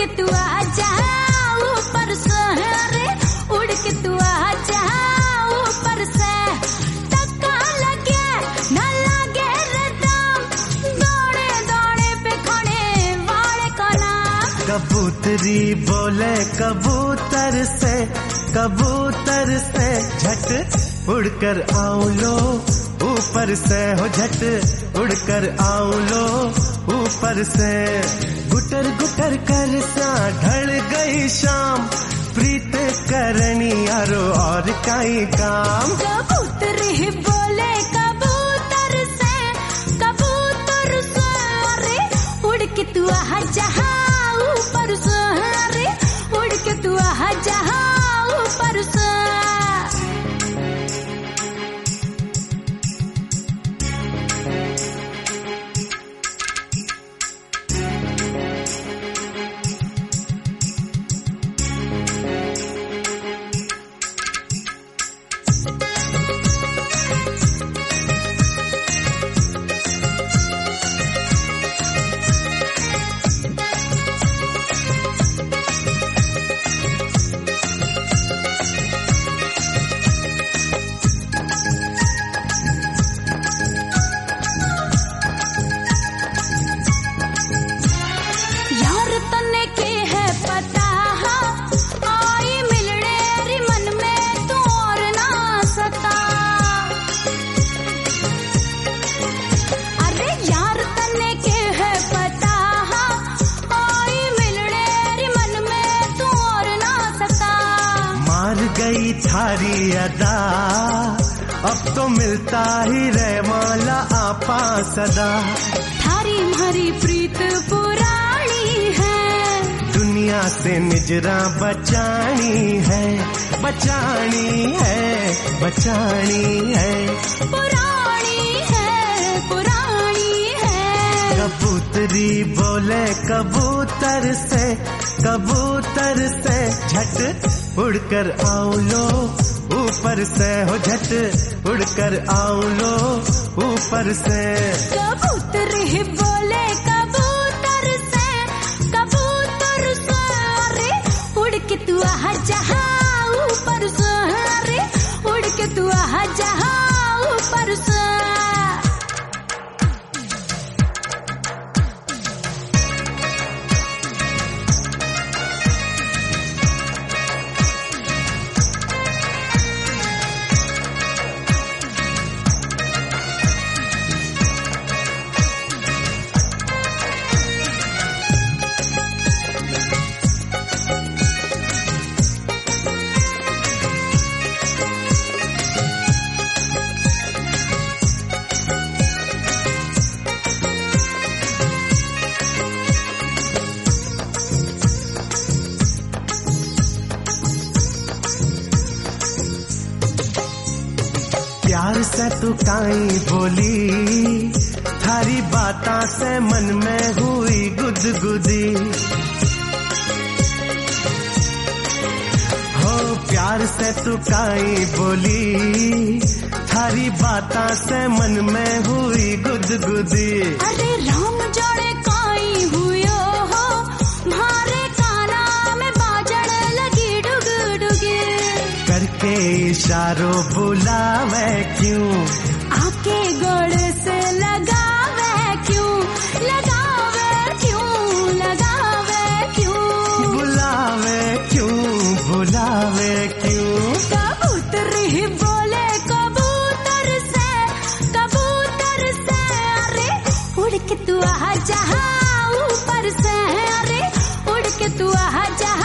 के तू आजा ऊपर से, अरे उड़ के तू आजा ऊपर से। टक्का लगे न लगे रे दाम, दौड़े दौड़े पे खड़े वाले का नाम। कबूतरी बोले कबूतर से, कबूतर से झट उड़कर आऊं लो ऊपर से, हो झट उड़कर आऊं लो ऊपर से। गुटर गुटर कर सा ढल गई शाम, प्रीत करनी यारो और काई काम। कबूतरी बोले कबूतर से, कबूतर से, अरे उड़ के तू आजा ऊपर से, अरे उड़ के तू आजा ऊपर से। गई थारी अदा, अब तो मिलता ही रहे मौला आपा सदा। थारी हमारी प्रीत पुरानी है, दुनिया से निजरा बचानी है, बचानी है, बचानी है, पुरानी है, पुरानी है। कबूतरी बोले कबूतर से, कबूतर से झट उड़कर आऊं लो ऊपर से, हो झट उड़कर आऊं लो ऊपर से। कबूतरी बोले कबूतर से, कबूतर से, अरे उड़ के तू आजा ऊपर से, अरे उड़ के तू आजा ऊपर से। प्यार से तू काई बोली, थारी बाता से मन में हुई गुदगुदी। हो प्यार से तू काई बोली, थारी बाता से मन में हुई गुदगुदी। अरे राम जोड़े काई हुयो हो, मारे काना में बाजण लगी डुग डुगे। करके इशारों बुलावे क्यों, आके गोड़ से लगावे क्यों, लगावे क्यों, लगावे क्यों, बुलावे क्यों, बुलावे क्यों। कबूतरी बोले कबूतर से, कबूतर से, अरे उड़ के तू आजा ऊपर से, अरे उड़ के तू आजा